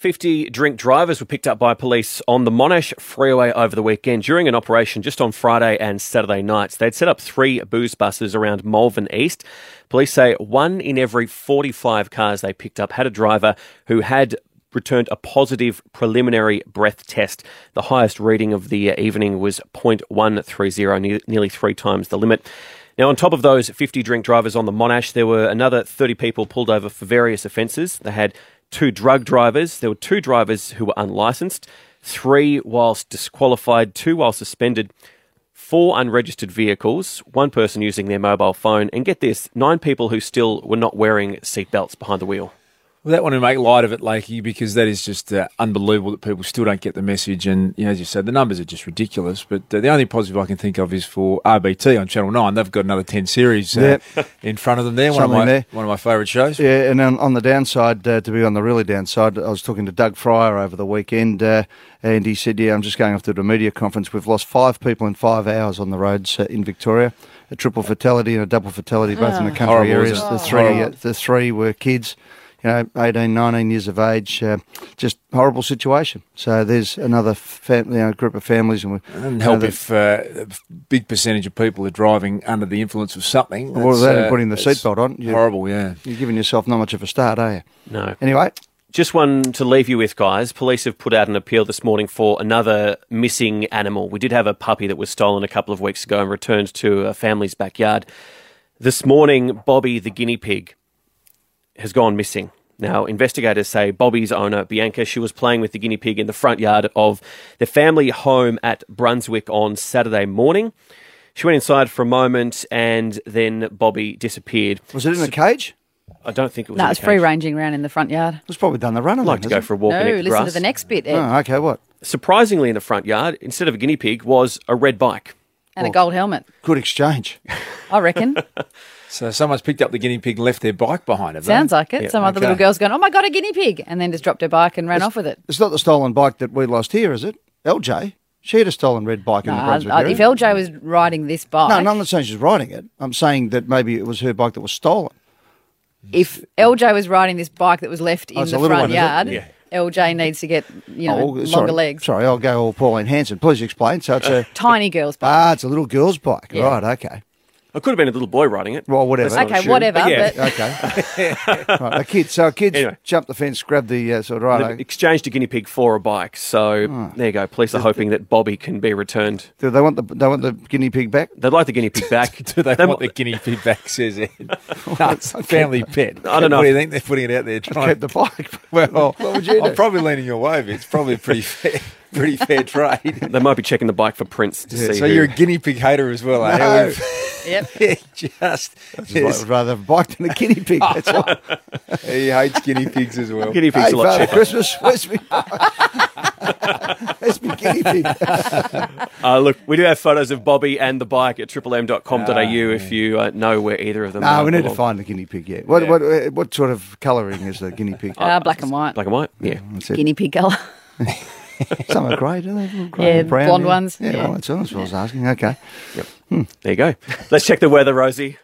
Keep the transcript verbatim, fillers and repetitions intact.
fifty drink drivers were picked up by police on the Monash Freeway over the weekend during an operation just on Friday and Saturday nights. They'd set up three booze buses around Malvern East. Police say one in every forty-five cars they picked up had a driver who had returned a positive preliminary breath test. The highest reading of the evening was zero point one three zero, nearly three times the limit. Now, on top of those fifty drink drivers on the Monash, there were another thirty people pulled over for various offences. They had two drug drivers. There were two drivers who were unlicensed, three whilst disqualified, two while suspended, four unregistered vehicles, one person using their mobile phone, and get this, nine people who still were not wearing seatbelts behind the wheel. Well, that one to make light of it, Lakey, because that is just uh, unbelievable that people still don't get the message. And, you know, as you said, the numbers are just ridiculous. But uh, the only positive I can think of is for R B T on Channel nine. They've got another ten series uh, yep. in front of them there. One of my there. one of my favourite shows. Yeah, and on, on the downside, uh, to be on the really downside, I was talking to Doug Fryer over the weekend, uh, and he said, yeah, I'm just going off to the media conference. We've lost five people in five hours on the roads uh, in Victoria. A triple fatality and a double fatality, both oh. in the country Horrible, areas. The three, uh, the three were kids. You know, eighteen, nineteen years of age, uh, just horrible situation. So there's another fam- you know, group of families. And it doesn't help know, if uh, a big percentage of people are driving under the influence of something. Well, without uh, putting the seatbelt on. Horrible, yeah. You're giving yourself not much of a start, are you? No. Anyway. Just one to leave you with, guys. Police have put out an appeal this morning for another missing animal. We did have a puppy that was stolen a couple of weeks ago and returned to a family's backyard. This morning, Bobby the guinea pig has gone missing. Now, investigators say Bobby's owner, Bianca, she was playing with the guinea pig in the front yard of the family home at Brunswick on Saturday morning. She went inside for a moment and then Bobby disappeared. Was it in a cage? I don't think it was No, in a it's cage. free ranging around in the front yard. It's probably done the run. I'd like to go for a walk no, in the listen grass. to the next bit, Ed. Oh, okay, what? Surprisingly, in the front yard, instead of a guinea pig, was a red bike. And well, a gold helmet. Good exchange. I reckon. So someone's picked up the guinea pig and left their bike behind it. Sounds like it. Yeah, Some other okay. little girl's going, oh my God, a guinea pig. And then just dropped her bike and ran it's, off with it. It's not the stolen bike that we lost here, is it? L J? She had a stolen red bike in No, the Brunswick I, area. if L J was riding this bike... No, no, I'm not saying she's riding it. I'm saying that maybe it was her bike that was stolen. If L J was riding this bike that was left in Oh, it's the a little front one, is it? yard, Yeah. L J needs to get, you know, Oh, longer sorry, legs. Sorry, I'll go all Pauline Hanson. Please explain. So it's a... Tiny girl's bike. Ah, it's a little girl's bike. Yeah. Right, okay. It could have been a little boy riding it. Well, whatever. Let's not Okay, assume. whatever, But yeah. but- Okay. right, a kid. So a kid Anyway. jumped the fence, grabbed the uh, sort of They've right. exchanged a guinea pig for a bike. So Oh. there you go. Police are hoping that Bobby can be returned. Do they want the they want the guinea pig back? They'd like the guinee pig back. Do they, They want mi- the guinea pig back, says Ed? No, it's a family pet. I don't know. What do you think they're putting it out there trying Keep the bike. Well, What would you do? I'm probably leaning your way, but it's probably a pretty fair, pretty fair trade. They might be checking the bike for prints to Yeah, see so who. you're a guinea pig hater as well, eh? No. Yep. Yeah, just I'd rather have a bike than a guinea pig. That's all. he hates guinea pigs as well. Guinea pig's Hey, a lot Father cheaper. Christmas, where's me? Where's me guinea pig? Uh, look, we do have photos of Bobby and the bike at triple m dot com dot a u if you uh, know where either of them No, are. we need to belong. find the guinea pig. Yeah. What Yeah. what uh, what sort of colouring is the guinea pig? Uh, black and white. Black and white? Yeah. That's it. Guinea pig colour. Some are grey, don't they? Little grey Yeah, and brown, blonde yeah. ones, Yeah, yeah. well, that's all. That's what I was asking. Okay. There you go. Let's check the weather, Rosie.